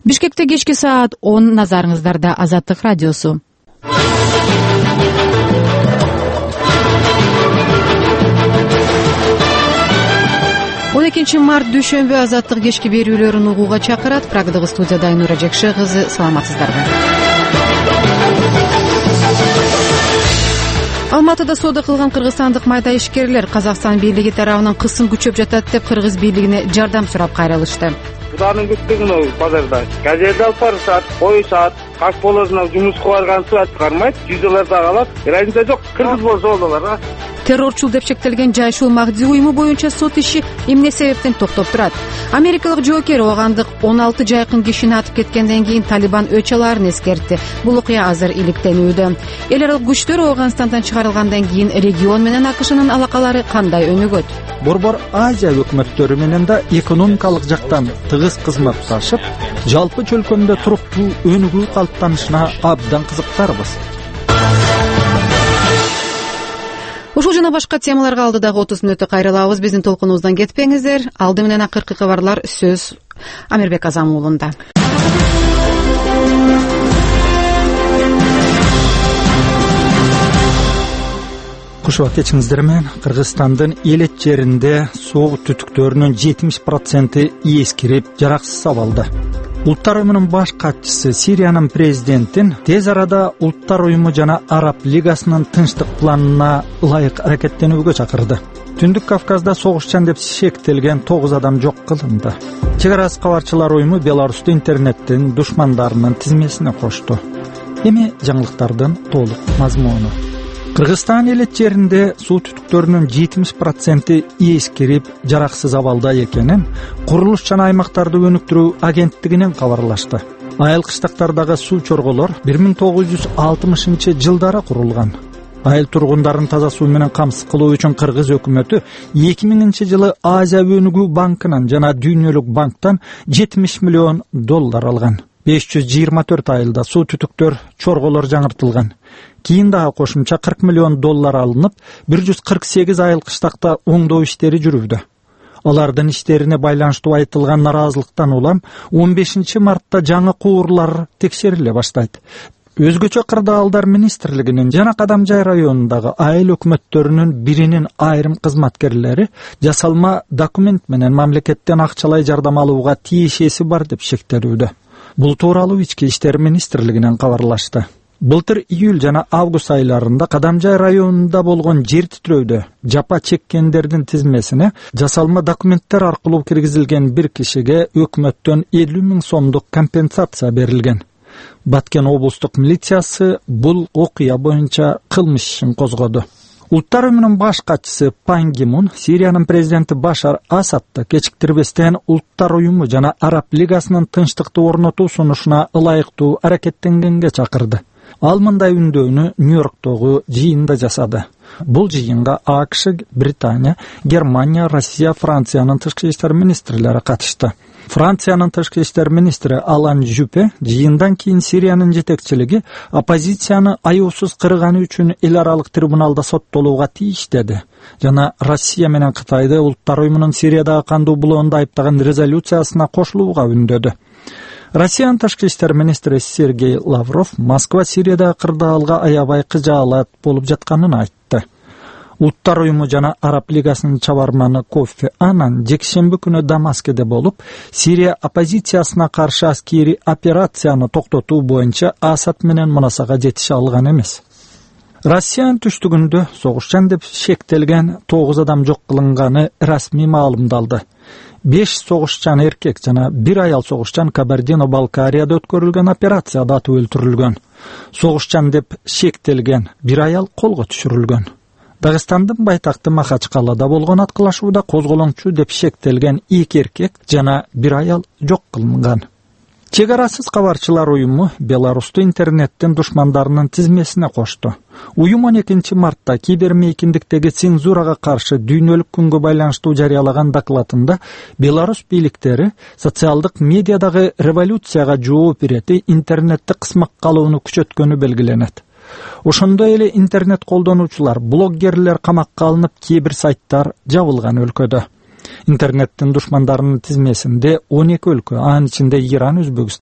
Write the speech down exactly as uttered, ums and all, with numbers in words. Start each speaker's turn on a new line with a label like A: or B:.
A: Бишкекте кечки саат он, назарыңыздарда Азаттык радиосу. он экинчи март дүйшөмбү Азаттык кечки берүүлөрүн угууга чакырат. Прагдагы студияда Айнура Жекше кызы. Саламатсыздарбы? Алматыда соода кылган кыргызстандык майда ишкерлер Казакстан бийлиги тарабынан кысым күчөп жатат деп кыргыз бийлигине жардам сурап кайрылышты.
B: Буданын күттүгүнө базарда газет алып барышат, коюшат, как болосуна жумушка баргансы чыгармайт, жүзөлөрдө калат. Разница жок, кыргыз болсо болдулар.
A: Террорчул деп шектелген жайшул Махди уюму боюнча сот иши эмне себептен токтоп турат? Америкалык жоокер оогандык он алты жайкын кишини атып кеткенден кийин Талибан өч аларын эскертти. Бул окуя азыр иликтенүүдө. Эл аралык күчтөр Ооганстандан чыгарылгандан кийин регион менен АКШнын алакалары кандай өнүгөт?
C: Борбор Азия өкмөттөрү менен да экономикалык жактан тыгыз кызматташып, жалпы чөлкөмдө туруктуу өнүгүү калыптанышына абдан кызыктарбыз.
A: Ушул жана башка темаларга алдыдагы отуз мүнөттө кайрылабыз. Биздин толкунубуздан кетпеңиздер. Алды менен акыркы кабарлар сөз Амирбек Азам уулунда.
C: Кушуа кечиңиздер менен Кыргызстандын элет жеринде суу түтүктөрүнүн жетимиш проценти эскирип, жараксыз абалда. Улуттар уюмунун баш катчысы Сириянын президентин тез арада Улуттар уюму жана Араб лигасынын тынчтык планына ылайык аракеттенүүгө чакырды. Түндүк Кавказда согушчан деп шектелген тогуз адам жок кылынды. Чек ара кабарчылар уюму Беларусьту интернеттин душмандарынын тизмесине кошту. Эми жаңылыктардын толук мазмуну. Кыргызстан элет жеринде суу түтүктөрүнүн жетимиш проценти эскирип, жараксыз абалда экенин Курулуш жана аймактарды өнүктүрүү агенттигинен кабарлашты. Айыл кыштактардагы суу чорголор бир миң тогуз жүз алтымышынчы жылдары курулган. Айыл тургундарын таза суу менен камсыз кылуу үчүн Кыргыз өкмөтү эки миңинчи жылы Азия өнүгүү банкынан жана Дүйнөлүк банктан жетимиш миллион доллар алган. беш жүз жыйырма төрт айылда суу түтүктөр чорголор жаңыртылган. Кийин дагы кошумча кырк миллион доллар алынып, бир жүз кырк сегиз айыл кыштакта оңдоо иштери жүрүүдө. Алардын иштерине байланыштуу айтылган наразылыктан улам он бешинчи мартта жаңы куурлар текшериле баштайт. Өзгөчө кырдаалдар министрлигинин жана Кадамжай районундагы айыл өкмөттөрүнүн биринин айрым кызматкерлери жасалма документ менен мамлекеттен акчалай жардам алууга тиешеси бар деп шектелүүдө. Бул тууралуу ички иштер министрлигинен кабарлашты. Былтыр июль жана август айларында Кадамжай районунда болгон жер титирөөдө жапа чеккендердин тизмесине жасалма документтер аркылуу киргизилген бир кишиге өкмөттөн элүү миң сомдук компенсация берилген. Баткен облустук милициясы бул окуя боюнча кылмыш ишин козгоду. Улуттар уюмунун баш катчысы Пан Ги Мун Сириянын президенти Башар Асадты кечиктирбестен Улуттар уюму жана Араб лигасынын тынчтыкты орнотуу сунушуна ылайыктуу аракеттенгенге чакырды. Ал мындай үндөөнү Нью-Йорктогу жыйында жасады. Бул жыйынга АКШ, Британия, Германия, Россия, Франциянын тышкы иштер министрлери катышты. Франциянын тышкы иштер министри Алан Жюпе жыйындан кийин Сириянын жетекчилиги оппозицияны аюусуз кырганы үчүн эл аралык трибуналда соттолууга тийиш деди. Жана Россия менен Кытайды Улуттар уюмунун Сириядагы кандуу булоонду айыптаган резолюциясына кошулууга үндөдү. Россиянын тышкы иштер министри Сергей Лавров Москва Сириядагы кырдаалга аябай кыжаалат болуп жатканын айтты. Улуттар уюму жана Араб лигасынын чабарманы Кофи Анан жекшемби күнү Дамаскеде болуп, Сирия оппозициясына каршы аскери операцияны токтотуу боюнча Асад менен мунасага жетише алган эмес. Россиянын түштүгүндө согушчан деп шектелген тогуз адам жок кылынганы расмий маалымдалды. беш согушчан эркек жана бир аял согушчан Кабардино-Балкарияда өткөрүлгөн операцияда атып өлтүрүлгөн. Согушчан деп шектелген бир аял колго түшүрүлгөн. Дагыстандын байтакты Махачкалада болгон аткылашууда козголоңчу деп шектелген эки эркек жана бир аял жок кылынган. Чек арасыз кабарчылар уюму Беларусту интернеттин душмандарынын тизмесине кошту. Уюм он экинчи мартта кибермейкиндиктеги цензурага каршы дүйнөлүк күнгө байланыштуу жарыялаган докладында Беларусь бийликтери социалдык медиадагы революцияга жооп берети интернетти кысмакка алууну күчөткөнү белгиленет. Ошондой эле интернет колдонуучулар, блоггерлер камакка алынып, кээ бир сайттар жабылган өлкөдө. Интернеттин душмандарынын тизмесинде он эки өлкө, анын ичинде Иран, Өзбекстан,